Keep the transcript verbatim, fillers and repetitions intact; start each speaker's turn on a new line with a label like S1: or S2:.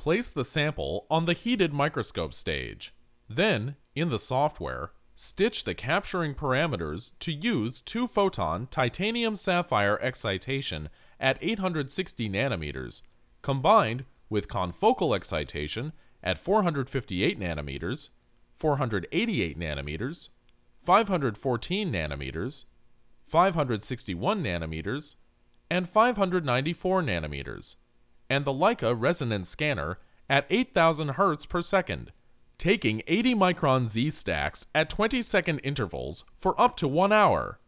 S1: Place the sample on the heated microscope stage. Then, in the software, stitch the capturing parameters to use two photon titanium sapphire excitation at eight hundred sixty nanometers, combined with confocal excitation at four hundred fifty-eight nanometers, four hundred eighty-eight nanometers, five hundred fourteen nanometers, five hundred sixty-one nanometers, and five hundred ninety-four nanometers, and the Leica resonance scanner at eight thousand hertz per second, taking eighty micron Z stacks at twenty second intervals for up to one hour.